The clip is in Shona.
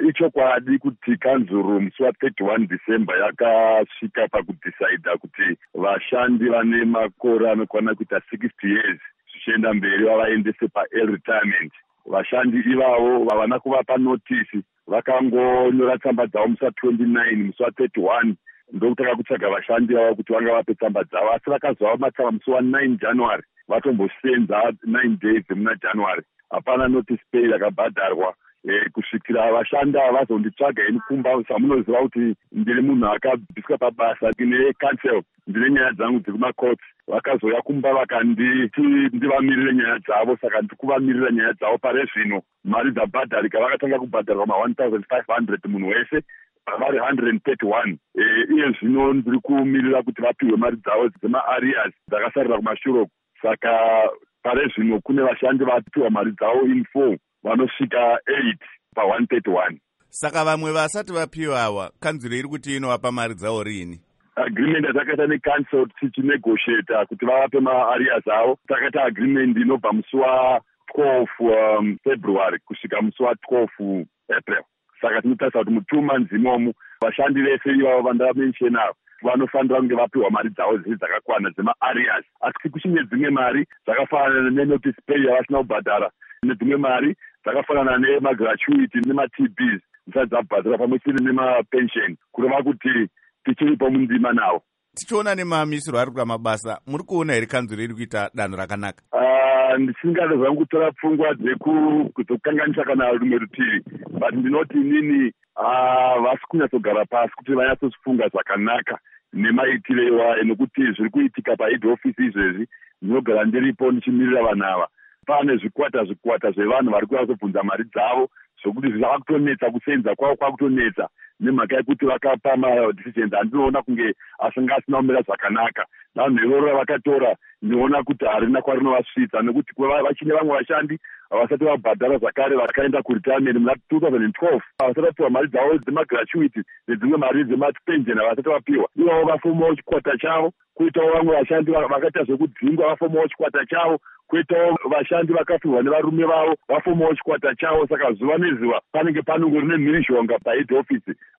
ichokwadi kuti kanzuru musi wa31 December yakasvika pakudhisaidha kuti vashandi vane makore anokwana kuita 60 years zvichienda mberi vavaendese pa-early retirement. Vashandi ivavo vavana kuvapa notisi, vakangonyora tsamba dzavo musi wa29, musi wa31 ndokutaka kutsvaga vashandi vavo kuti vanga vape tsamba dzavo, asi vakazova matsamba musi wa9 January vatombosenza 9 days muna January. Hapana notice pay yakabhadharwa. Kusvikira vashandi ava vazonditsvaga ini kumba, samunoziva kuti ndiri munhu akabviswa pabasa ne-council, ndine nyaya dzangu dziri kumacourts. Vakazoya kumba vakanditi ndivamirire nyaya dzavo, saka ndikuvamirira nyaya dzavo. Pare zvino mari dzabhadharika, vakatanga kubhadharwa ma1500 munhu wese, vari 131. Iye zvino ndiri kumirira kuti vapiwe mari dzavo dzema-arrears dzakasarira kumashure. Saka pare zvino kune vashandi vapiwa mari dzavo in full vanosvika 8 pa-131. Saka vamwe vasati vapiwa awa, kanzuro iri kuti inovapa mari dzavo rini? Agreement yatakaita necouncil tichinegotiata kuti vavape ma-arrears avo. Takaita agreement inobva musi wa12 February kusvika musi wa12 April. Saka tinotarisa kuti mu2 months imomo vashandi vese ivavo vandamenshena avo vanofanira kunge vapiwa mari dzavo dziri dzakakwana dzema-arrears. Asi kuchinge dzimwe mari dzakafanana nenotice pay yavasina kubhadhara, nedzimwe mari dzakafanana nemagratuity nema-TBs dzisati dzabhadhara pamwe chete nemapension, kureva kuti tichiripo mundima nawo. Tichiona nemamisiro ari kuita mabasa, muri kuona here kanzuro iri kuita danho rakanaka? Ndisingade zvangu kutora pfungwa dzokukanganisa kana rumwe rutivi, but ndinoti inini vasi kunyatsogara pasi kuti vanyatsozvifunga zvakanaka nemaitire nekuti zviri kuitika pahead office izvezvi. Ndinogara ndiripo ndichimirira vanhu ava. Pane zvikwata zvevanhu vari kuuya kuzobvunza mari dzavo, zvokuti zvava kutonetsa kusenza kwavo kwakutonetsa nemhaka yekuti vakapa madecisions andinoona kunge asina kumira zvakanaka. Vanhu iroro ravakatora ndinoona kuti harina kwarinovasvitsa, nekuti vachine vamwe vashandi havasati vabhadhara zvakare vakaenda kuretirement muna 2012 havasati vapiwa mari dzavo dzemagratuity nedzimwe mari dzemapension havasati vapiwa. Ivavo vafomawo chikwata chavo, kuitawo vamwe vashandi vakaita zvekudzingwa vafomawo chikwata chavo, kuitawo vashandi vakafirwa nevarume vavo vafomawo chikwata chavo. Saka zuva nezuva panenge panongori nemhirizhonga pahead office